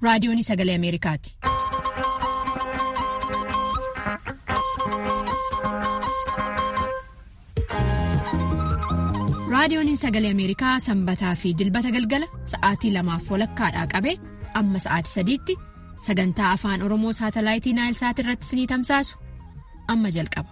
raadiyoon sagalee Ameerikaati. Raadiyoon sagalee Ameerikaa sanbataa fi dilbata galgala sa'aatii 2:00 qabee amma sa'aatii 3:00 sagantaa afaan Oromoo saatalaayitii Naayilsaat irratti isinii tamsaasu amma jalqaba.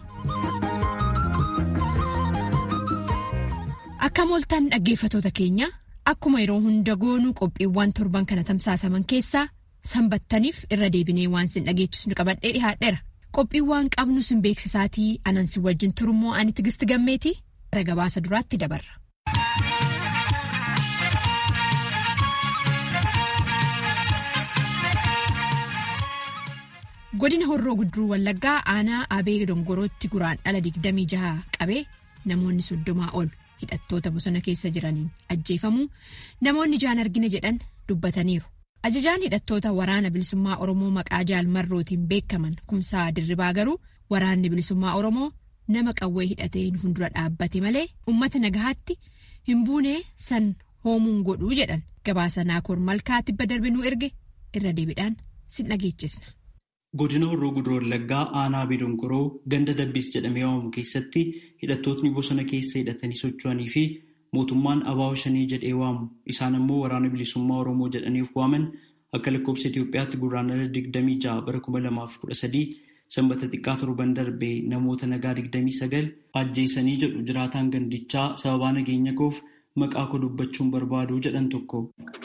Akka mooltan dhaggeeffatoota keenya akkuma yeroo hunda goonuu qophiiwwan torban kana tamsaasaman keessaa sanbattaniif irra deebinee waan sin dhageechisnu qabadhee dhihaadheera. Qophiiwwan qabnu sin beeksisaatii anan si wajjin turummoo ani Tigisti Gammeetii gara gabaasa duraatti dabarra. Godina Horroo Guduruu Wallaggaa aanaa Abee Dongorootti guraandhala 26 qabee namoonni 30 ol hidhattoota bosona keessa jiraniin ajjeefamuu namoonni jaan argina jedhan dubbataniiru. Ajajaan hidhattoota waraana bilisummaa Oromoo maqaa Jaalmarrootiin beekaman Kumsaa Dirribaa garuu waraanni bilisummaa Oromoo nama qawwee hidhatee nu fuuldura dhaabbate malee uummata nagahaatti hin buunee san hoomuun godhuu jedhan. Gabaasa Naakoor Malkaa tibba darbinuu erge irra deebiidhaan sin dhageechisna. Godina Horroo Guduruu Wallaggaa aanaa Abee Dongoroo ganda Dabbiis jedhamee waamamu keessatti hidhattootni bosona keessa hidhatanii socho'anii fi mootummaan ABO shanii jedhee waamu isaan ammoo waraana bilisummaa Oromoo jedhaniif waaman akka lakkoofsa Itoophiyaatti guraandhala 26 bara 2013 sanbata xiqqaa torban darbee namoota nagaa 29 ajjeesanii jedhu jiraataan gandichaa sababaa nageenya koof maqaa koo dubbachuun barbaadu jedhan tokko.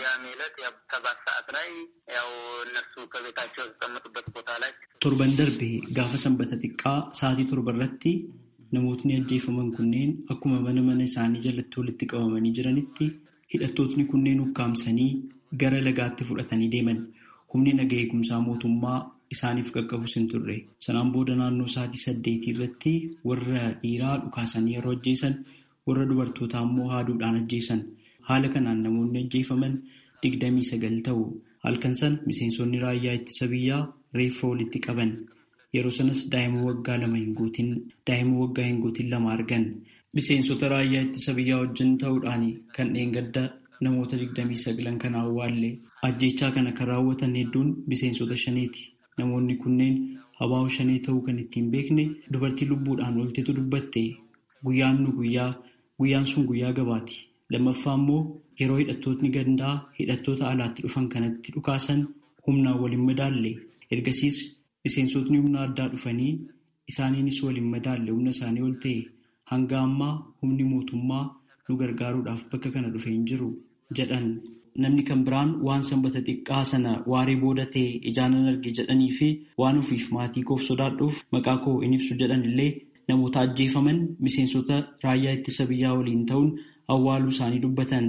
Torban darbee gaafa sanbata xiqqaa sa'aatii 7 irratti namootni ajjeefaman kunneen akkuma mana isaanii jalatti walitti qabamanii jiranitti hidhattootni kunneen ukkaamsanii gara lagaatti fudhatanii deeman. Humni nagaa eegumsaa mootummaa isaaniif qaqqabus hin turre. Sanaan booda naannoo sa'aatii 8 irratti warra dhiiraa dhukaasanii yeroo ajjeesan warra dubartootaa immoo haaduudhaan ajjeesan. Haala kanaan namoonni ajjeefaman 29 ta'u. Halkan san miseensonni raayyaa ittisa biyyaa reeffa walitti qaban. Yeroo sanas daa'ima waggaa 2 hin guutin 2 argan. Miseensota raayyaa ittisa biyyaa wajjin ta'uudhaan kan dheengadda namoota 29 kan awwaalle. Ajjeechaa kana kan raawwatan hedduun miseensota shaniiti. Namoonni kunneen ABO shanii ta'uu kan ittiin beekne dubartii lubbuudhaan oltetu dubbatte. Guyyaan sun guyyaa gabaati. Lammaffaa immoo yeroo hidhattootni gandaa hidhattoota alaatti dhufan kanatti dhukaasan humnaan waliin madaalle. Ergasiis miseensotni humna addaa dhufanii isaaniinis waliin madaalle humna isaanii ol ta'e hanga ammaa humni mootummaa nu gargaaruudhaaf bakka kana dhufee hin jiru jedhan. Namni kan biraan waan sanbata xiqqaa sana waaree booda ta'e ijaanan arge jedhanii fi waan ofiif maatii koof sodaadhuuf maqaa koo hin ibsu jedhan illee namoota ajjeefaman miseensota raayyaa ittisa biyyaa waliin ta'uun awwaaluu isaanii dubbatan.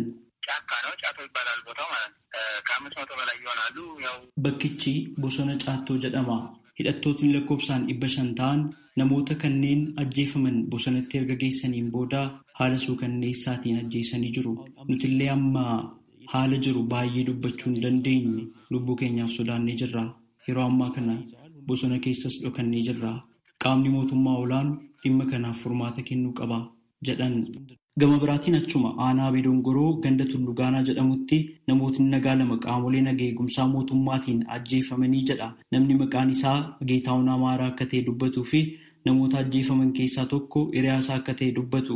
Bakkichi bosona Caattoo jedhama. Hidhattootni lakkoofsaan 500 ta'an namoota kanneen ajjeefaman bosonatti erga geessaniin booda haala suukanneessaatiin ajjeesanii jiru. Nutillee amma haala jiru baay'ee dubbachuu hin dandeenye lubbuu keenyaaf sodaannee jirra. Yeroo ammaa kana bosona keessas dhokannee jirra. Qaamni mootummaa olaanu dhimma kanaaf furmaata kennuu qaba jedhan. Gama biraatiin achuma aanaa Abee Dongoroo ganda Tulluu Gaanaa jedhamutti namootni nagaa 2 qaamolee nagaa eegumsaa mootummaatiin ajjeefamanii jedha. Namni maqaan isaa Geetaawun Amaaraa akka ta'e dubbatuu fi namoota ajjeefaman keessaa tokko hiriyaasaa akka ta'e dubbatu.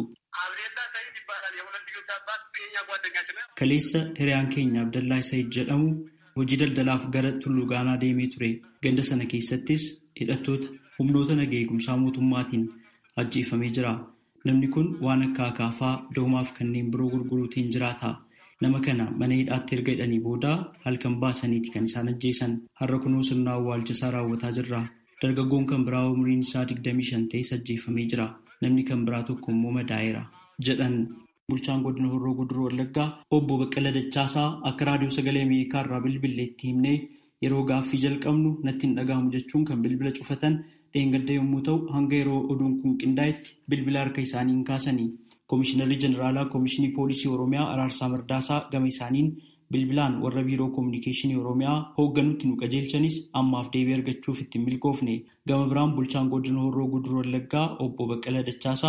Kaleessa hiriyaan keenya Abdallaa Said jedhamu hojii daldalaaf gara Tulluu Gaanaa deemee ture. Ganda sana keessattis hidhattoota humnoota nagaa eegumsaa mootummaatiin ajjeefamee jira. Namni kun waan akka akaafaa doomaaf kanneen biroo gurguruutiin jiraata. Nama kana mana hidhaatti erga hidhanii booda halkan baasaniiti kan isaan ajjeesan. Har'a kunoo sirna awwaalchasaa raawwataa jirra. Dargaggoon kan biraa umriin isaa 25 ta'es ajjeefamee jira. Namni kan biraa tokko immoo madaa'eera jedhan. Bulchaan godina Horroo Guduruu Wallaggaa obbo Baqqala Dachaasaa akka raadiyoo sagalee Ameerikaa irraa bilbileetti himnee yeroo gaaffii jalqabnu natti hin dhaga'amu jechuun kan bilbila cufatan dheengadda yommuu ta'u hanga yeroo oduun kun qindaa'etti bilbila harka isaanii hin kaasanii. Koomishinarri Jeneraalaa Koomishinii Poolisii Oromiyaa Araarsaa Mardaasaa gama isaaniin bilbilaan warra biiroo koominikeeshinii Oromiyaa hoogganutti nu qajeelchanis ammaaf deebii argachuuf itti milkoofne. Gama biraan bulchaan godina Horroo Guduruu Wallaggaa obbo Baqqala Dachaasaa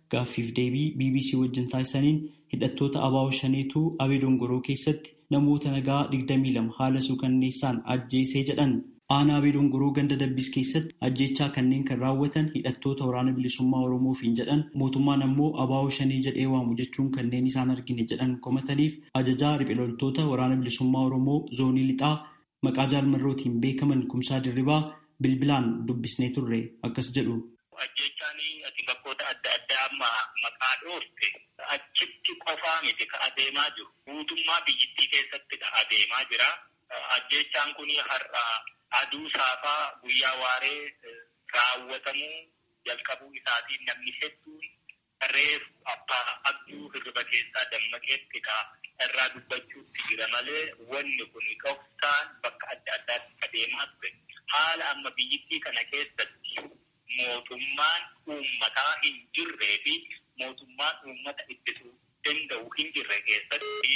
gaaffiif deebii BBC wajjin taasisaniin hidhattoota ABO shaneetu Abee Dongoroo keessatti namoota nagaa 22 haala suukanneessaan ajjeesee jedhan. Aanaa Abee Dongoroo ganda Dabbis keessatti ajjeechaa kanneen kan raawwatan hidhattoota waraana bilisummaa Oromoofiin jedhan mootummaan ammoo ABO shanee jedhee waamu jechuun kanneen isaan argine jedhan komataniif ajajaa riphee loltoota waraana bilisummaa Oromoo zoonii lixaa maqaa jaalmarrootiin beekaman Kumsaa Dirribaa bilbilaan dubbisnee turre akkas jedhu. Ajjeechaan ati bakkoota adda addaa amma maqaa dhoofte achitti qofaa miti ka adeemaa jiru. Guutummaa biyyittii keessatti adeemaa jira. Ajjeechaan kun har'a aduu saafaa guyyaa waaree raawwatamuu jalqabuu isaatiin namni hedduun reefu abbaa abduu hirriba keessaa dammaqeettidha irraa dubbachuutti jira malee wanni kun dhoksaan bakka adda addaatti adeemaa ture. Haala amma biyyittii kana keessatti mootummaan uummataa hin jirree fi mootummaan uummata ittisuu danda'u hin jirre keessatti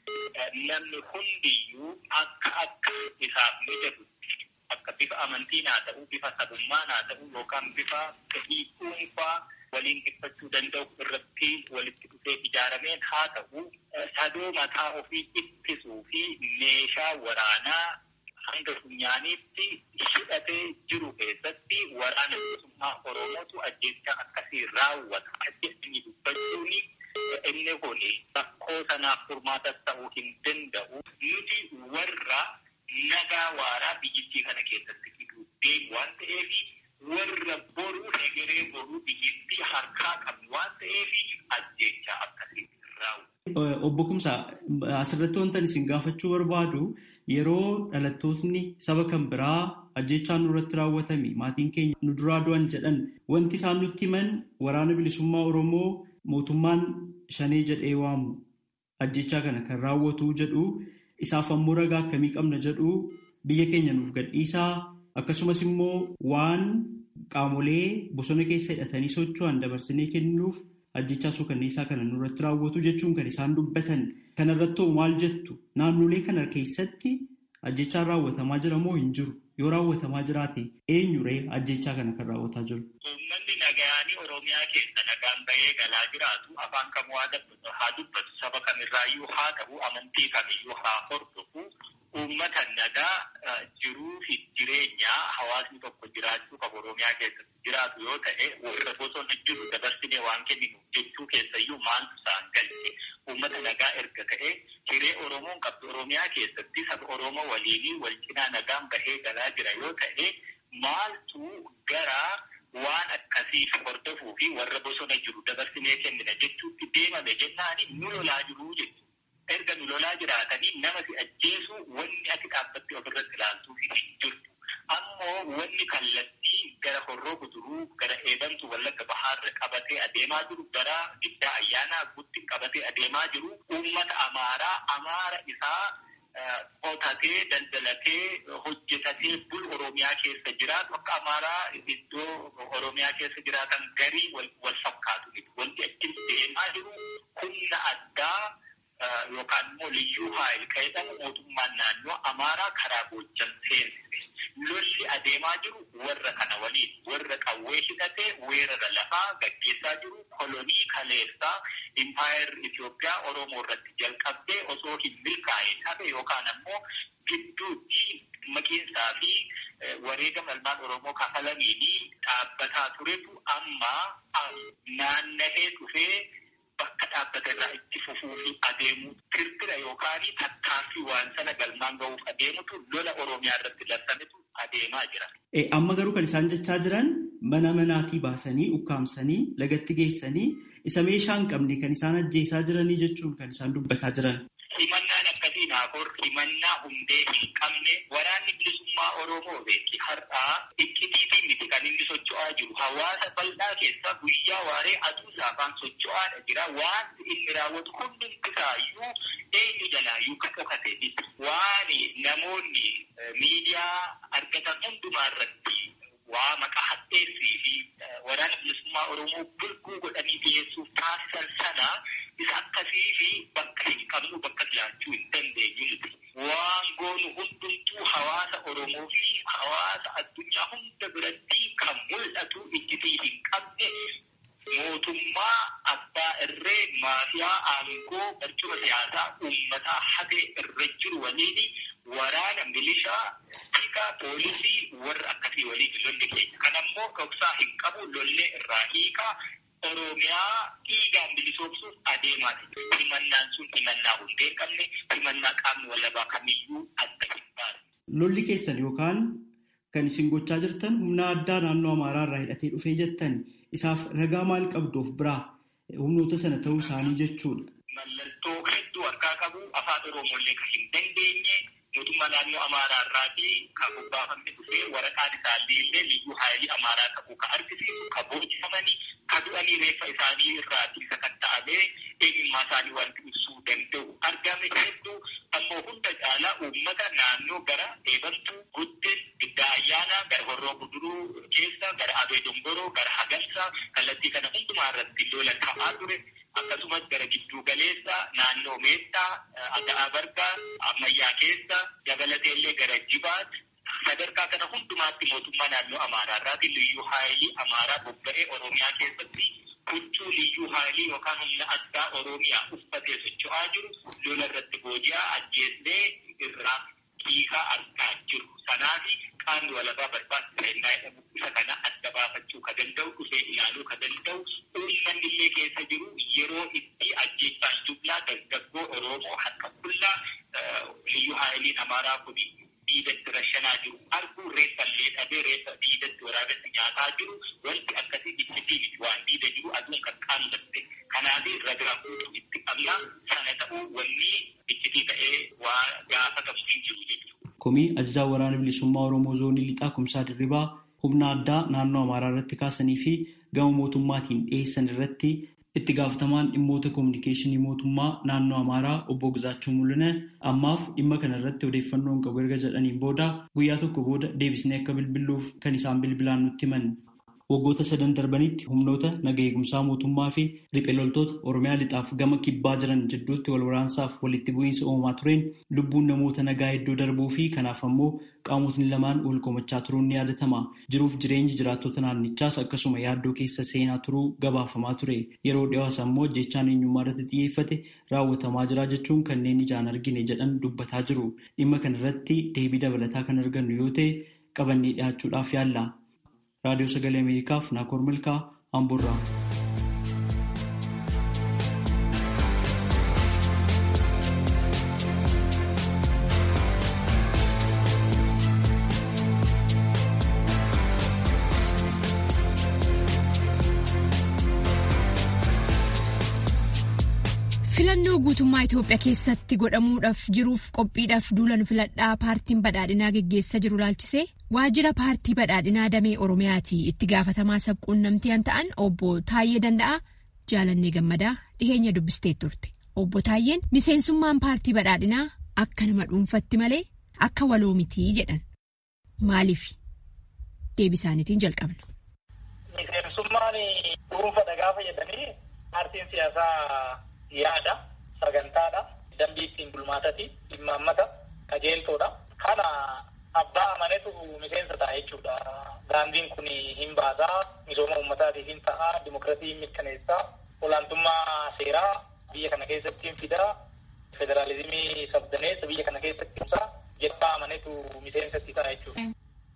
namni hundiyyuu akka isaaf mijatu akka bifa amantiin haa ta'u, bifa sabummaan haa ta'u yookaan bifa fedhii dhuunfaa waliin dhiphachuu danda'u irratti walitti dhufee ijaarameen haa ta'u, sadoo mataa ofii ittisuu fi meeshaa waraanaa hanga funyaaniitti hidhatee jiru keessatti waraana bilisummaa Oromootu ajjeechaa akkasii raawwata. Ajjeesanii dubbachuun inni kun rakkoo sanaaf furmaata ta'uu hin danda'u. Nuti warra nagaa waaraa biyyittii kana keessatti fiduu deemu waan ta'eef warra boruu hegeree boruu biyyittii harkaa qabu waan ta'eef ajjeechaa akkasii raawwata. Obbo Kumsaa, asirratti wantan isin gaafachuu barbaadu yeroo dhalattootni saba kan biraa ajjeechaan nurratti raawwatame maatiin keenya nu duraa du'an jedhan wanti isaan nutti himan waraana bilisummaa Oromoo mootummaan shanee jedhee waamu ajjeechaa kana kan raawwatu jedhu isaaf ammoo ragaa akkamii qabna jedhu biyya keenya nuuf gadhiisaa akkasumas immoo waan qaamolee bosona keessa hidhatanii socho'an dabarsinee kennuuf ajjechaa suukanneessaa kana nurratti raawwatu jechuun kan isaan dubbatan. Kanarratti maal jettu? Naannolee kana keessatti ajjechaan raawwatamaa jira moo hin jiru? Yoo raawwatamaa jiraate eenyuree ajjechaa kana kan raawwataa jiru? Uummanni nagaanii Oromiyaa keessa nagaan bahee galaa jiraatu afaan kamuu haa dubbatu saba kamirraayyuu haa ta'u amantii kamiyyuu haa hordofu uummata nagaa jiruu fi jireenya hawaasni tokko jiraachuu qabu Oromiyaa keessatti jiraatu yoo ta'e warra bosona jiru dabarsinee waan kenninu jechuu keessayyuu maaltu isaan galche uummata nagaa erga ta'e hiree Oromoon qabdu Oromiyaa keessatti saba Oromoo waliinii wal cinaa nagaan bahee galaa jira yoo ta'e maaltu gara waan akkasii hordofuu fi warra bosona jiru dabarsinee kennina jechuutti deemame jennaani nu lolaa jiruu jechuudha. Erga nu lolaa jiraatanii nama si ajjeesu wanni ati dhaabbattee ofirratti ilaaltuu hin jirtu. Ammoo wanni kallattii gara horroo guduruu gara eebantu wallagga bahaarra qabatee adeemaa jiru gara giddaa ayyaanaa guutti qabatee adeemaa jiru uummata amaara isaa qotatee daldalatee hojjetatee bul Oromiyaa keessa jiraatu akka amaaraa iddoo Oromiyaa keessa jiraatan garii wal fakkaatu. Wanti achi deemaa jiru humna addaa yookaan immoo liyyuu haayil jedhamu mootummaan naannoo amaaraa karaa Goojjam seensise. Lolli adeemaa jiru warra kana waliin warra qawwee hidhatee weerara lafaa gaggeessaa jiru kolonii kaleessaa impaayar Itoophiyaa Oromoo irratti jalqabdee osoo hin milkaa'in hafe yookaan ammoo gidduutti maqiinsaa fi wareegama ilmaan Oromoo kafalamiin dhaabbataa turetu amma naanna'ee dhufee bakka dhaabbata irraa itti fufuu fi adeemuu kirkira yookaan tattaaffii waan sana galmaan gahuuf adeemutu lola Oromiyaa irratti labsametu adeemaa jira. Amma garuu kan isaan jechaa jiran mana manaatii baasanii ukkaamsanii lagatti geessanii isa meeshaa hin qabne kan isaan ajjeesaa jiranii jechuun kan isaan dubbataa jiran. Himannaan akkasii naafur himannaa hundee hin qabne waraanni bilisummaa Oromoo beeki har'aa iccitiitiin miti kan inni socho'aa jiru hawaasa bal'aa keessa guyyaa waaree aduu saafaan socho'aadha jira waan inni raawwatu hundumti isaayyuu eenyu jalaayyuu kan dhokate waan namoonni miidiyaa argatan hundumaa irratti waa maqaa hadheessii fi waraana bilisummaa Oromoo bulguu godhanii dhiyeessuuf taasisan sana isa akkasii fi bakka hin qabnu bakka dhiyaachuu hin dandeenyu nuti. Waan goonu hundumtuu hawaasa Oromoo fi hawaasa addunyaa hunda biratti kan mul'atu iccitii hin qabne mootummaa abbaa irree maafiyaa aangoo barcuma siyaasaa uummataa hate irra jiru waliin waraana milishaa tika poolisii warra akkasii waliin lolli keenya. Kanammoo dhoksaa hin qabu lollee irraa hiikaa Oromiyaa dhiigaan bilisoomsuuf adeemaa ture. Himannaan sun himannaa hundee hin qabne himannaa qaamni walabaa kamiyyuu adda hin baane. Lolli keessan yookaan kan isin gochaa jirtan humna addaa naannoo Amaaraa irraa hidhatee dhufee jettan isaaf ragaa maal qabduuf biraa humnoota sana ta'uu isaanii jechuudha. Mallattoo hedduu harkaa qabu afaan Oromoolee kan hin dandeenye mootummaa naannoo Amaaraa irraatii kan bobbaafamne dhufee waraqaan isaallee illee liyyuu haayilii Amaaraa qabu kan argisiisu kan boojjifamanii kan du'anii reeffa isaanii irraatii sakatta'amee eenyummaa isaanii wanti ibsuu danda'u argame hedduu ammoo hunda caalaa uummata naannoo gara eebantuu guddin giddaa ayyaanaa gara horroo guduruu keessa gara abee dongoroo gara hagalsaa kallattii kana hundumaa irratti lola ta'aa ture. Akkasumas gara gidduu galeessa naannoo meettaa aga'aa bargaa ammayyaa keessa dabalateellee gara jibaat sadarkaa kana hundumaatti mootummaa naannoo Amaaraa irraati liyyuu haayilii Amaaraa bobba'ee Oromiyaa keessatti huccuu liyyuu haayilii yookaan humna addaa Oromiyaa uffatee socho'aa jiru lola irratti booji'aa ajjeesnee irraa hiikaa argaa jiru. Sanaafi qaamni walabaa barbaachisa jedhamu isa kana adda baafachuu ka danda'u dhufee ilaaluu ka danda'u uummanni illee keessa jiru yeroo itti ajjeechaan jublaa dargaggoo Oromoo harka qullaa liyyuu haayiliin Amaaraa kun diidatti rashanaa jiru arguu reeffallee dhabee reeffa diidatti waraabatti nyaataa jiru wanti akkasii iccitii miti waan diida jiru aduun kan qaamdatte kanaaf ragaa guutuu itti qabna sana ta'uu wanni iccitii ta'ee waa gaafatamu hin jiru jechuudha. Komii ajajaa waraana bilisummaa Oromoo zoonii lixaa Kumsaa Dirribaa humna addaa naannoo Amaaraa irratti kaasanii fi gama mootummaatiin dhiyeessan irratti itti gaafatamaan dhimmoota koominikeeshinii mootummaa naannoo Amaaraa obbo Gizaachuu Mul'ina ammaaf dhimma kana irratti odeeffannoon qabu erga jedhaniin booda guyyaa tokko booda deebisnee akka bilbiluuf kan isaan bilbilaan nutti himan. Waggoota 3 darbanitti humnoota naga eegumsaa mootummaa fi riphee loltoota Oromiyaa lixaaf gama kibbaa jiran jidduutti wal waraansaaf walitti bu'iinsa uumamaa tureen lubbuun namoota nagaa hedduu darbuu fi kanaaf ammoo qaamotni lamaan wal komachaa turuun ni yaadatama. Jiruuf jireenyi jiraattota naannichaas akkasuma yaaddoo keessa seenaa turuu gabaafamaa ture. Yeroo dhiyaas ammoo jechaan eenyummaa irratti xiyyeeffate raawwatamaa jira jechuun kanneen ijaan argine jedhan dubbataa jiru. Dhimma kana irratti deebii dabalataa kan argannu yoo ta'e qabannee dhiyaachuudhaaf yaalla. Raadiyoo Sagalee Ameerikaaf Naakoor Milkaa Amburraa. Filannoo guutummaa Itoophiyaa keessatti godhamuudhaaf jiruuf qophiidhaaf duulan filadhaa paartiin badhaadhinaa geggeessaa jiru laalchisee waajjira paartii badhaadhinaa damee Oromiyaati itti gaafatamaa sabquunnamtii ta'an obbo Taayyee Danda'aa Jaalannee Gammadaa dhiheenya dubbistee turte. Obbo Taayyeen miseensummaan paartii badhaadhinaa akka nama dhuunfatti malee akka waloo mitii jedhan. Maaliif? Deebii isaaniitiin jalqabna. Miseensummaan dhuunfadha gaafa jedhanii paartiin siyaasaa yaada sagantaadha dambii ittiin bulmaatati dhimma ammata qajeeltoodha kana abbaa amanetu miseensa ta'a jechuudha. Daandiin kun hin baasaa misooma uummataatiif hin ta'a dimokiraasii hin mirkaneessaa olaantummaa seeraa biyya kana keessatti hin fidaa federaalizimii sabdaneessa biyya kana keessatti ibsaa jedhaa amanetu miseensatti ta'a jechuudha.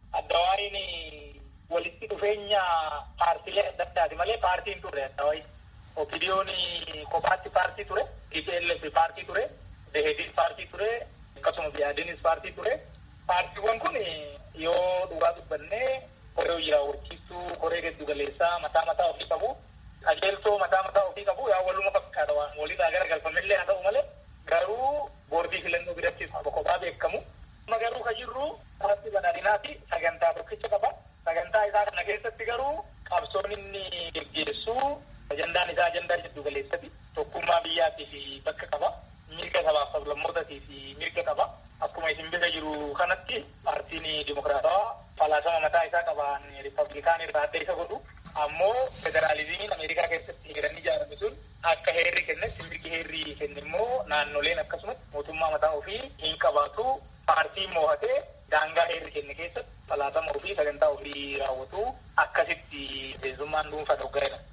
Addawaayini walitti dhufeenya paartiilee adda addaati malee paartiin turre addawaayi. Opidiyoon kophaatti paartii ture, TPLF paartii ture, Dehedis paartii ture, akkasuma Biyaadinis paartii ture. Paartiiwwan kun yoo dhugaa dubbannee koree hojii raawwachiistuu, koree giddu galeessaa mataa ofii qabu, qajeeltoo mataa ofii qabu yaa waluma fakkaata waan walirraa garagalfamillee haa ta'u malee garuu boordii filannoo biratti kophaa beekamu. Amma garuu kan jirru paartii badhaadhinaati sagantaa tokkicha qaba. Sagantaa isaa kana keessatti garuu qabsoon inni geggeessu ajandaan isaa ajandaa jiddu galeessati tokkummaa biyyaatiif bakka qaba mirga sabaaf sablammootaatiif mirga qaba akkuma isin bira jiru kanatti paartiin dimokiraatawaa falaasama mataa isaa qabaan riippablikaan irraa adda isa godhu ammoo federaalizimiin Ameerikaa keessatti heeranii ijaarame sun akka heerri kennetti mirgi heerri kenne immoo naannoleen akkasumas mootummaa mataa ofii hin qabaatu paartiin moo'atee daangaa heerri kenne keessatti falaasama ofii sagantaa ofii raawwatu akkasitti miseensummaan dhuunfaa dhoggaa'edha.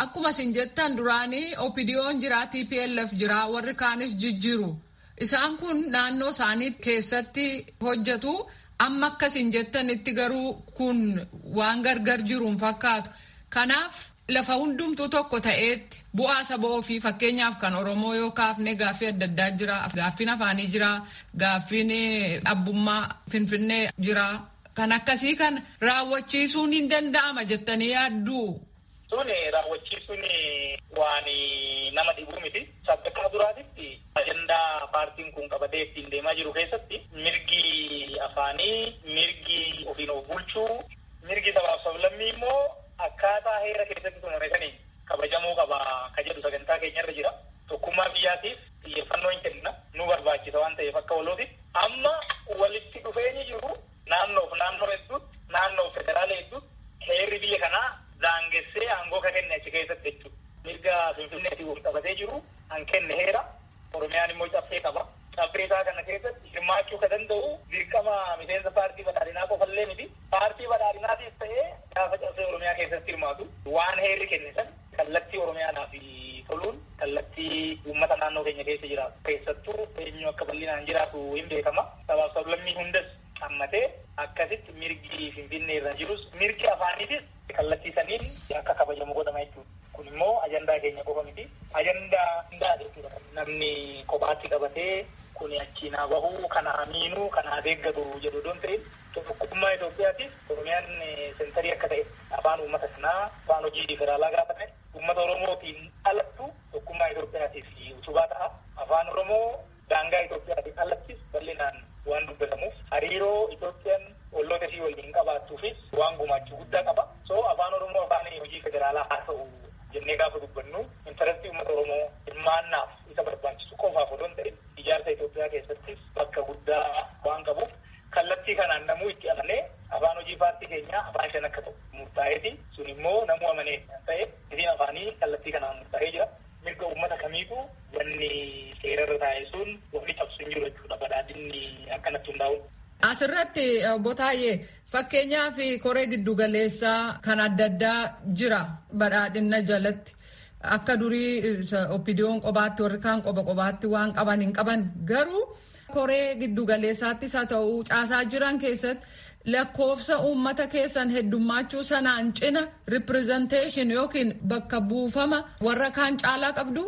Akkuma isin jettan duraanii OPDO'n jira, TPLF jira, warri kaanis jijjiiru. Isaan kun naannoo isaanii keessatti hojjetu. Amma akkasin jettanitti garuu kun waan gargar jiruun fakkaatu. Kanaaf lafa hundumtuu tokko ta'eetti bu'aa saba ofii fakkeenyaaf kan Oromoo yoo kaafne gaaffii adda addaa jira. Gaaffiin afaanii jira. Gaaffiin abbummaa Finfinnee jira. Kan akkasii kan raawwachiisuun hin danda'ama jettanii yaadduu? Suni raawwachiisuun waan nama dhibuu miti. Sadarkaa duraatitti ajandaa paartiin kun qabatee ittiin deemaa jiru keessatti mirgi afaanii, mirgi ofiin of bulchuu, mirgi sabaaf sablammii immoo akkaataa heera keessatti tumamanii kabajamuu qaba ka jedhu sagantaa keenyarra jira. Tokkummaa biyyaatiif xiyyeeffannoo hin kenna. Nu barbaachisa waan ta'eef akka walootiif. Amma walitti dhufeenyi jiru naannoo hedduutti, naannoo federaala hedduutti heerri biyya kanaa daangessee aangoo ka kenne achi keessatti jechuudha. Mirga Finfinneetiin wal qabatee jiru an kenne heera. Oromiyaan immoo caffee qaba. Caffee isaa kana keessatti hirmaachuu ka danda'u dirqama miseensa paartii badhaadhinaa qofallee miti. Paartii badhaadhinaatiif ta'ee gaafa caffee Oromiyaa keessatti hirmaatu waan heerri kenne san kallattii Oromiyaadhaaf toluun kallattii uummata naannoo keenya keessa jiraatu. Keessattuu eenyu akka bal'inaan jiraatu hin beekama. Sabaaf sablammii hundas hammatee akkasitti mirgi Finfinnee irra jirus mirgi afaaniitis kallattii saniin akka kabajamu godhama jechuudha. Kun immoo ajandaa keenya qofa miti. Ajandaa hundaa jechuudha. Namni kophaatti qabatee kun achiin haa bahu, kana hamiinuu, kana haa deeggatu jedhu doon ta'e tokkummaa Itoophiyaatiif Oromiyaan sentarii akka ta'e afaan uummata sanaa afaan hojii federaalaa gaafa ta'e uummata Oromootiin alattu tokkummaa Itoophiyaatiif utubaa ta'a. Afaan Oromoo daangaa Itoophiyaatiin alattis bal'inaan waan dubbatamuuf hariiroo Itoophiyaan olloota ishii waliin qabaattuufis waan gumaachuu guddaa qaba. So afaan Oromoo afaan hojii federaalaa haa ta'u jennee gaafa dubbannu intarastii uummata Oromoo hirmaannaaf isa barbaachisu qofaaf odoo hin ta'in ijaarsa Itoophiyaa keessattis bakka guddaa waan qabuuf kallattii kanaan namuu itti amanee afaan hojii paartii keenyaa afaan shan akka ta'u murtaa'eeti. Sun immoo namuu amanee ta'e isiin afaanii kallattii kanaan murtaa'ee jira. Mirga uummata kamiitu wanni seerarra taa'e sun wanni cabsu hin jiru jechuudha. Badhaadhinni akkanatti hundaa'u. Asirratti obbo Taayyee fakkeenyaaf koree giddugaleessaa kan adda addaa jira badhaadhina jalatti. Akka durii OPDO'n qobaatti warri kaan qobaatti waan qaban hin qaban garuu koree giddugaleessaattis haa ta'u caasaa jiran keessatti lakkoofsa uummata keessan heddummaachuu sanaan cina ripirezenteeshin yookiin bakka buufama warra kaan caalaa qabdu.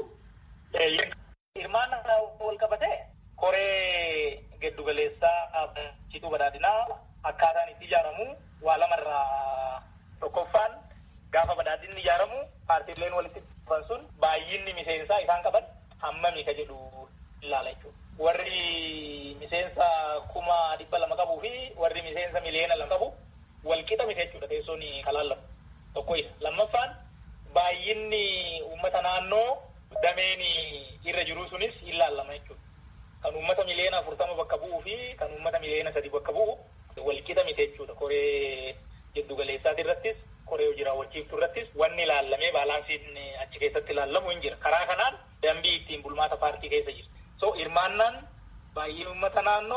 Hirmaannaa wal qabatee koree giddugaleessaa cituu badhaadhinaa akkaataan itti ijaaramu waa lamarraa tokkoffaan gaafa badhaadhinni ijaaramu paartiileen walitti dhufan sun baay'inni miseensaa isaan qaban hammami ka jedhu ilaala jechuudha. Warri miseensa 200,000 qabuu fi warri miseensa 1,200,000 qabu walqixa miti jechuudha teessoon kalaallamu tokko isa. Lammaffaan baay'inni uummata naannoo dameen irra jiru sunis ilaallama jechuudha. Kan uummata 140,000 bakka bu'uu fi kan uummata 1,300,000 bakka bu'u walqixa miti jechuudha. Koree giddugaleessaati irrattis koree hojii raawwachiiftuu irrattis wanni ilaallamee baalaansiin achi keessatti ilaallamu hin jira. Karaa kanaan dambii ittiin bulmaata paartii keessa jira. So hirmaannaan baay'ee uummata naannoo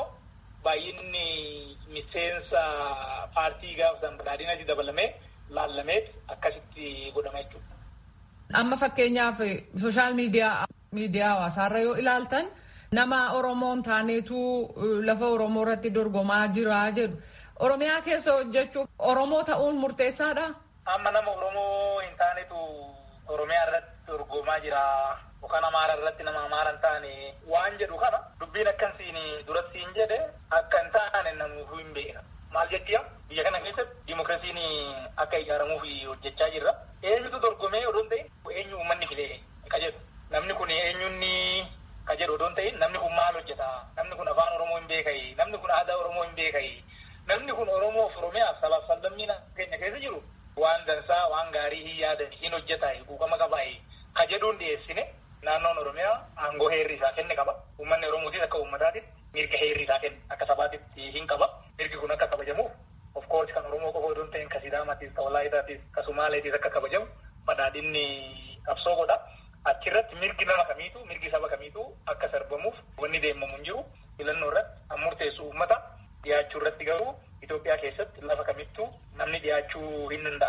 baay'inni miseensa paartii gaafsan badhaadhinatti dabalamee laallameet akkasitti godhama jechuudha. Amma fakkeenyaaf sooshaal miidiyaa hawaasaarra yoo ilaaltan nama Oromoon taaneetu lafa Oromoo irratti dorgomaa jira jedhu. Oromiyaa keessa hojjechuuf Oromoo ta'uun murteessaadha? Amma nama Oromoo hin taanetu Oromiyaa irratti dorgomaa jira. Yookaan Amaara irratti nama Amaara hin taane waan jedhu kana dubbiin akkasiin duratti hin jedhe akka hin taane namuufuu hin beekna. Maal jettiya? Biyya kana keessatti dimokiraasiin akka ijaaramuuf hojjechaa jirra. Eenyutu dorgomee odoo hin ta'in eenyu uummanni filee ka jedhu. Namni kun eenyunni ka jedhu odoo hin ta'in namni kun maal hojjeta? Namni kun afaan Oromoo hin beekayi. Namni kun aadaa Oromoo hin beekayi. Namni kun Oromoof Oromiyaaf sabaaf sablammiin keenya keessa jiru waan dansaa waan gaarii hin yaadan hin hojjeta quuqama qabaayi ka jedhuun dhiyeessine naannoon Oromiyaa aangoo heerri isaa kenne qaba. Uummanni Oromootis akka uummataatitti mirga heerri isaa kenne akka sabaatitti hin qaba. Mirgi kun akka kabajamuuf of course kan Oromoo qofa odoo hin ta'in ka Sidaamaatis ka Walaayitaatis ka Sumaaleetis akka kabajamu badhaadhinni qabsoo godha. Achirratti mirgi nama kamiitu mirgi saba kamiitu akka sarbamuuf wanni deemamu hin jiru. Filannoo irratti an murteessu uummata dhiyaachuu irratti garuu Itoophiyaa keessatti lafa kamittuu namni dhiyaachuu hin danda'a.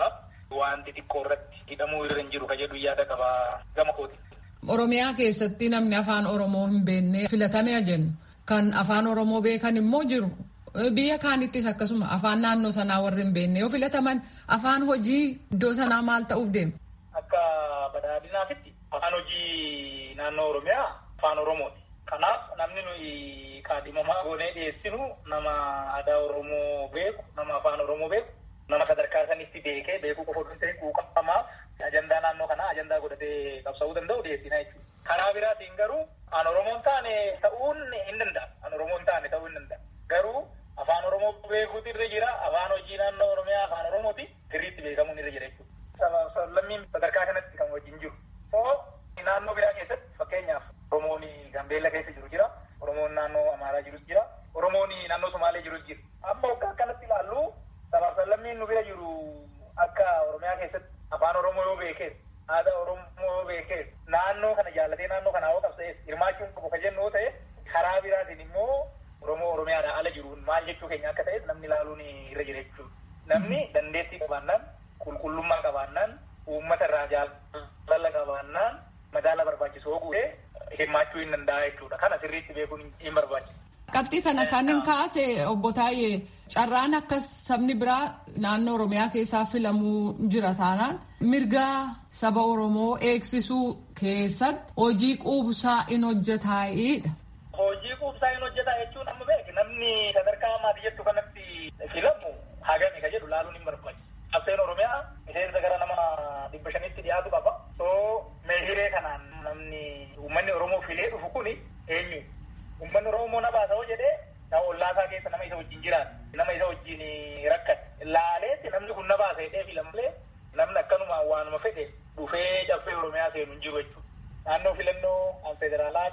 wanti xiqqoo irratti hidhamuu irra hin jiru ka jedhu yaada qaba gama kooti. Oromiyaa keessatti namni afaan Oromoo hin beekne filatamee jennu kan afaan Oromoo beekan immoo jiru. Biyya kaanittis akkasuma afaan naannoo sanaa warri hin beekne yoo filataman afaan hojii iddoo sanaa maal ta'uuf deema? Akka badhaadhinaatitti afaan hojii naannoo Oromiyaa afaan Oromooti. Kanaaf namni nuyi kaadhimamaa goonee dhiyeessinu nama aadaa Oromoo beeku, nama afaan Oromoo beeku, nama sadarkaa sanitti beekuu qofa osoo hin ta'in quuqamaa ajandaa naannoo kanaa ajandaa godhatee qabsa'uu danda'u dhiyeessina jechuudha. Karaa biraatiin garuu an Oromoon taane ta'uun hin danda'a. An Oromoon taane ta'uu hin danda'a. Garuu afaan Oromoo beekuutu irra jira. Afaan hojii naannoo Oromiyaa afaan Oromooti sirriitti beekamuun irra jira jechuudha. Lammiin sadarkaa kanatti kan wajjin jiru. Naannoo biraa keessatti fakkeenyaaf Oromoon Gambeella keessa jiru jira. Oromoon naannoo Amaaraa jirus jira. Oromoon naannoo Somaalee jirus jira. Amma waggaa akkanatti ilaallu sabaaf lammiin nu bira jiru akka Oromiyaa keessatti afaan Oromoo yoo beekee aadaa Oromoo yoo beekee naannoo kana jaallatee naannoo kanaa yoo qabsa'ee hirmaachuun qabu ka jennu yoo ta'e karaa biraatiin immoo Oromoo Oromiyaadhaa ala jiruun maal jechuu keenya akka ta'e namni ilaaluun irra jira jechuudha. Namni dandeettii qabaannaan qulqullummaa qabaannaan uummata irraa jaalala qabaannaan madaala barbaachisu guutee hirmaachuu hin danda'a jechuudha. Kana sirriitti beekuun hin barbaachisu. Qabxii kana kan hin kaase obbo Taayee carraan akkas sabni biraa naannoo Oromiyaa keessaa filamuu jira taanaan mirga saba Oromoo eegsisuu keessatti hojii quubsaa in hojjetaa'edha. Hojii quubsaa in hojjetaa jechuun amma beeki namni sadarkaa maatii jettu kanatti filamu hagami ka jedhu laaluun hin barbaachisu. Qabseen Oromiyaa miseensa gara nama 500tti dhiyaatu qaba. Meeshiree kanaan namni uummanni Oromoo filee dhufu kuni eenyu? Uummanni Oromoo na baasa hoo jedhee ollaasaa keessa nama isa wajjin jiraatu, nama isa wajjin rakkate. Laaleetti namni kun na baasa jedhee filamlee namni akkanuma waanuma fedhe dhufee caffee Oromiyaa seenu hin jiru jechuudha. Naannoo filannoo federaalaa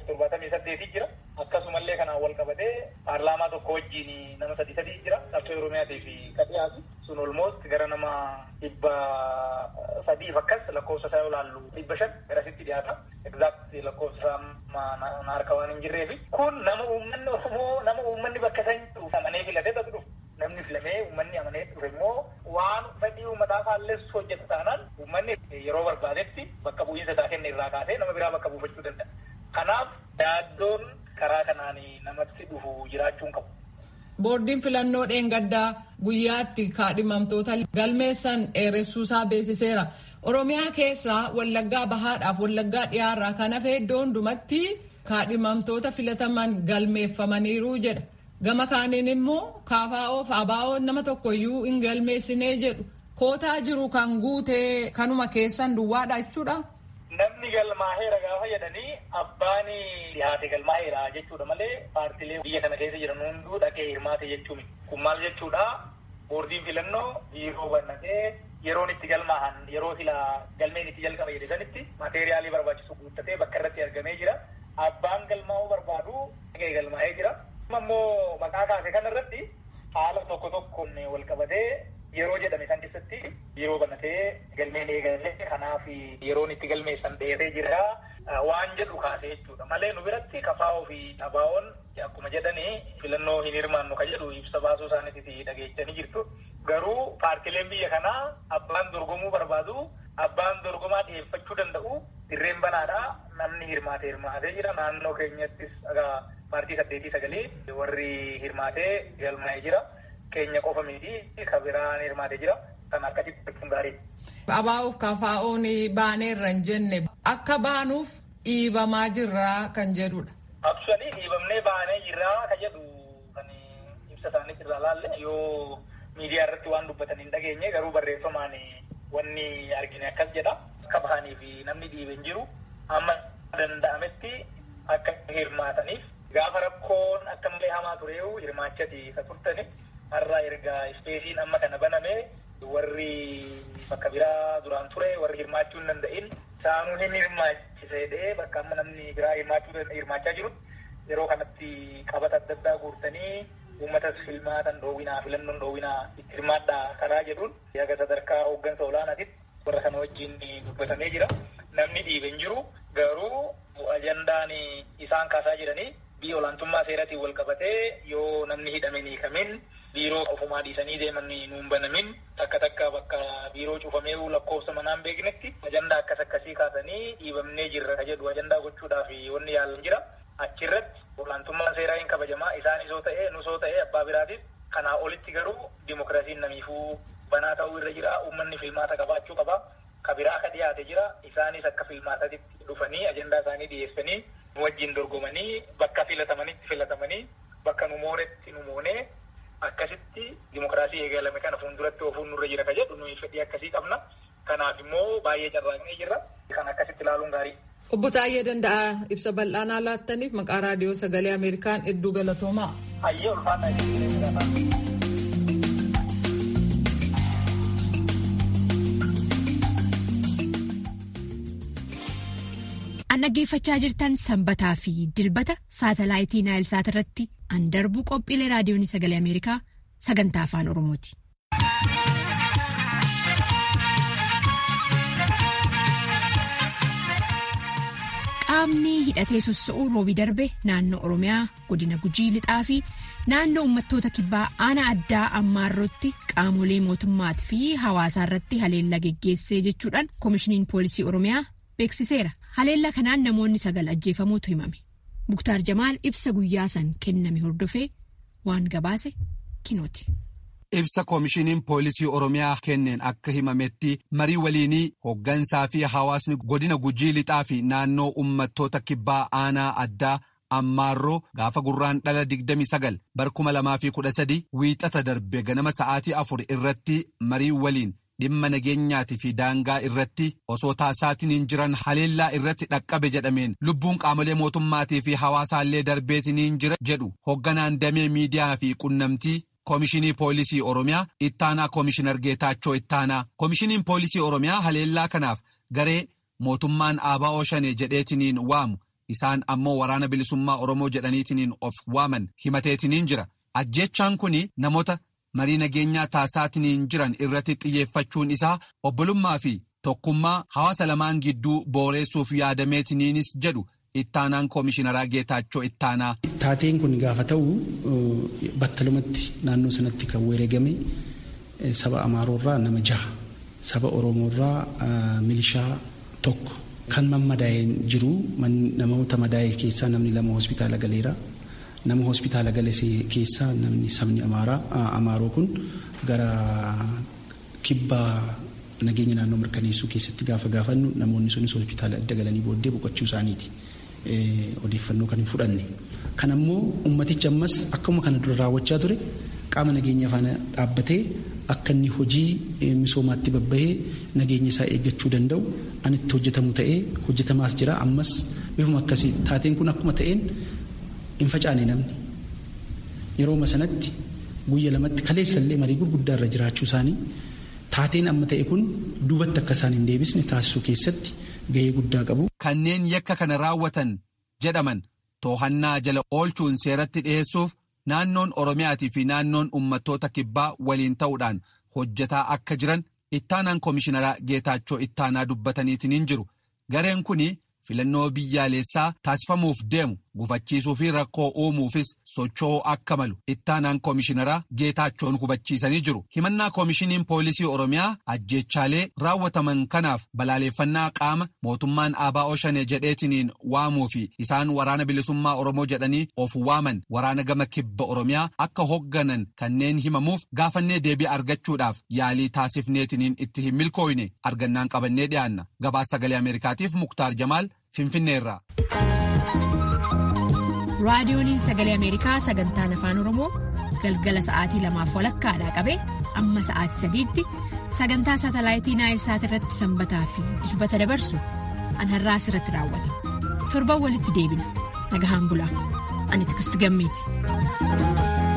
178 jira. Akkasumallee kanaan wal qabatee paarlaamaa tokko wajjin nama 3 jira. Caffee Oromiyaatiif ka dhiyaatu sun olmoost gara nama 300 akkas lakkoofsa isaa yoo laallu 500 garasitti dhiyaata. Exact lakkoofsa na harka waan hin jirreefi. Kun nama uummanni Oromoo nama uummanni bakka san amanee filatee tokko dhufu. Namni filamee uummanni amanee dhufe immoo waan fedhii uummataa faalleessu hojjetu taanaan uummanni yeroo barbaadetti bakka bu'iinsa isaa kenne irraa kaasee nama biraa bakka buufachuu danda'a. Kanaaf yaaddoon karaa kanaan namatti dhufu jiraachuun qabu. Boordiin filannoo dheengaddaa guyyaatti kaadhimamtoota galmeessan dheeressuusaa beeksiseera. Oromiyaa keessaa Wallaggaa Bahaadhaaf Wallaggaa Dhiyaarraa kan hafe iddoo hundumatti kaadhimamtoota filataman galmeeffamaniiru jedha. Gama kaaniin immoo KFOf ABO'n nama tokkoyyuu hin galmeessinee jedhu. Kootaa jiru kan guutee kanuma keessan duwwaadha jechuudha. Namni galmaaheera gaafa jedhanii abbaan dhiyaate galmaaheera jechuudha malee paartiilee biyya kana keessa jiran hunduu dhaqee hirmaate jechuun kun maal jechuudha boordiin filannoo biiroo bannatee yeroon itti galmaahan yeroo sila galmeen itti jalqaba jedhanitti maateeriyaalii barbaachisu guuttatee bakka irratti argamee jira. Abbaan galmaa'uu barbaadu dhaqee galmaa'ee jira. Ammoo maqaa kaase kanarratti haala tokko tokkoon wal qabatee yeroo jedhame san keessatti yeroo bannatee galmeen eegalee kanaaf yeroon itti galmeessan dheeree jira waan jedhu kaase jechuudha. Malee nu biratti KFO fi ABO'n akkuma jedhanii filannoo hin hirmaannu ka jedhu ibsa baasuu isaaniitti dhageessanii jirtu. Garuu paartileen biyya kanaa abbaan dorgomuu barbaadu abbaan dorgomaa dhiyeeffachuu danda'u dirreen banaadhaa namni hirmaatee jira. Naannoo keenyattis paartii 8-9 warri hirmaatee galmaa'ee jira. Keenya qofa miti kan biraan hirmaatee jira. Kan akkasitti beekuun gaariidha. ABO'f KFO'n baaneerra hin jenne akka baanuuf dhiibamaa jirraa kan jedhudha. Actually dhiibamnee baanee jirraa kan jedhu kan ibsa isaaniitti irraa laalle yoo miidiyaa irratti waan dubbatan hin dhageenye garuu barreeffamaan wanni argine akkas jedha. Akka bahanii fi namni dhiibe hin jiru amma danda'ametti akka hirmaataniif gaafa rakkoon akka malee hamaa tureewu hirmaachati ka turtani har'a erga ispeesiin amma kana baname warri bakka biraa duraan ture warri hirmaachuu hin danda'in isaanuu hin hirmaachisedhee bakka amma namni biraa hirmaachaa jiru yeroo kanatti qabata adda addaa guurtanii uummatas filmaatan dhoowwinaa filannoon dhoowwinaa itti hirmaadhaa karaa jedhuun yaga sadarkaa hooggansa olaanaatitti warra kana wajjin dubbatamee jira. Namni dhiibe hin jiru garuu ajandaan isaan kaasaa jiranii biyya olaantummaa seeratiin wal qabatee yoo namni hidhame ni kamin biiroo ofumaa dhiisanii deeman nuun banamin takka bakka biiroo yeroo cufamee lakkoofsa manaan beeknetti ajandaa akkasii kaasanii dhiibamnee jirra jedhu ajandaa gochuudhaaf wanni yaalan jira. Achirratti olaantummaan seeraa hin kabajamaa isaan isoo ta'ee nusoo ta'ee abbaa biraatis kanaa olitti garuu dimokiraasiin namiifuu banaa ta'uu irra jira. Uummanni filmaata qabaachuu qaba. Kabiraa akka dhiyaate jira. Isaanis akka filmaatatti dhufanii ajandaa isaanii dhiyeessanii nu wajjin dorgomanii bakka filatamanii bakka nu moonetti nu moonee akkasitti dimokiraasii eegalame kana fuulduratti oofuun nurra jira ka jedhu nuyi fedhii akkasii qabna. Kanaaf immoo baay'ee carraaqnee jirra. Kan akkasitti ilaaluun gaarii. Obbo Taayyee Danda'aa ibsa bal'aanaa laattaniif maqaa raadiyoo sagalee Ameerikaan hedduu galatoomaa. Hayyee ulfaataa jedhee An dhaggeeffachaa jirtan sanbataa fi dilbata saatalaayitii Naayilsaat irratti an darbu qophiilee raadiyoon sagalee Ameerikaa sagantaa afaan Oromooti. Qaamni hidhatee sossa'uu roobii darbe naannoo Oromiyaa godina Gujii Lixaa fi naannoo uummattoota kibbaa aanaa addaa Ammaarrootti qaamolee mootummaatii fi hawaasaa irratti haleellaa geggeessee jechuudhaan koomishiniin poolisii Oromiyaa beeksiseera. Haleellaa kanaan namoonni 9 ajjeefamuutu himame. Muktaar Jamaal ibsa guyyaa san kenname hordofee waan gabaase kinooti. Ibsa koomishiniin poolisii Oromiyaa kenneen akka himametti marii waliinii hooggansaa fi hawaasni godina Gujii Lixaa fi naannoo uummattoota kibbaa aanaa addaa Ammaarroo gaafa gurraandhala 29 bara 2013 wiixata darbe ganama sa'aatii 4 irratti marii waliin dhimma nageenyaatii fi daangaa irratti osoo taasisaatiin jiran haleellaa irratti dhaqqabe jedhameen lubbuun qaamolee mootummaatii fi hawaasaallee darbeetiin jira jedhu hoogganaan damee miidiyaa fi qunnamtii Koomishinii Poolisii Oromiyaa Ittaanaa Koomishinar Geetaachoo Ittaanaa. Koomishiniin Poolisii Oromiyaa haleellaa kanaaf garee mootummaan ABO Shanee jedheetiniin waamu isaan ammoo waraana bilisummaa Oromoo jedhaniitiniin of waaman himateetiniin jira. Ajjechaan kuni namoota marii nageenyaa taasisaatiin jiran irratti xiyyeeffachuun isaa obbolummaa fi tokkummaa hawaasa lamaan gidduu booreessuuf yaadameetiniinis jedhu Ittaanaan Koomishinaraa Geetaachoo Ittaanaa. Taateen kun gaafa ta'u battalumatti naannoo sanatti kan wareegame saba Amaarorraa nama 6 saba Oromoorraa milishaa 1 kan madaa'een jiru namoota madaa'ee keessaa namni 2 hospitaala galeera. Nama hospitaala gale keessaa namni sabni Amaaroo kun gara kibbaa nageenya naannoo mirkaneessuu keessatti gaafa gaafannu namoonni sunis hospitaala adda galanii booddee boqochuu isaaniiti. Odeeffannoo kan hin fudhanne. Kan ammoo ummatichi ammas akkuma kana dura raawwachaa ture qaama nageenya faana dhaabbatee akka inni hojii misoomaatti babbahee nageenya isaa eeggachuu danda'u anitti hojjetamu ta'ee hojjetamaas jira. Ammas bifuma akkasii taateen kun akkuma ta'een hin facaane namni yeroo sanatti guyya lamatti kaleessallee marii gurguddaa irra jiraachuu isaanii taateen amma ta'e kun duubatti akka isaan hin deebisne taasisuu keessatti gahee guddaa qabu. Kanneen yakka kana raawwatan jedhaman to'annaa jala oolchuun seeratti dhiyeessuuf naannoon Oromiyaatii fi naannoon uummattoota kibbaa waliin ta'uudhaan hojjetaa akka jiran Ittaanaan Koomishinaraa Geetaachoo Ittaanaa dubbataniitiin jiru. Gareen kuni filannoo biyyaalessaa taasifamuuf deemu gufachiisuu fi rakkoo uumuufis socho'uu akka malu Ittaanaan Koomishinaraa Geetaachoon hubachiisanii jiru. Himannaa Koomishiniin Poolisii Oromiyaa ajjechaalee raawwataman kanaaf balaaleeffannaa qaama mootummaan ABO Shanee jedheetiniin waamuu fi isaan waraana bilisummaa Oromoo jedhanii of waaman waraana gama kibba Oromiyaa akka hoogganan kanneen himamuuf gaafannee deebii argachuudhaaf yaalii taasifneetiniin itti hin milkooyne argannaan qabannee dhiyaanna. Gabaasa Sagalee Ameerikaatiif Muktaar Jamaal Finfinneerraa. Raadiyooniin Sagalee Ameerikaa sagantaan afaan Oromoo galgala sa'aatii 2:00 qabee amma sa'aatii 3tti sagantaa saatalaayitii Naayilsaat irratti sanbataa fi dilbata dabarsu an har'aas irratti raawwata. Torban walitti deebina. Nagahaan bulaa. Ani Tiksiti Gammeeti.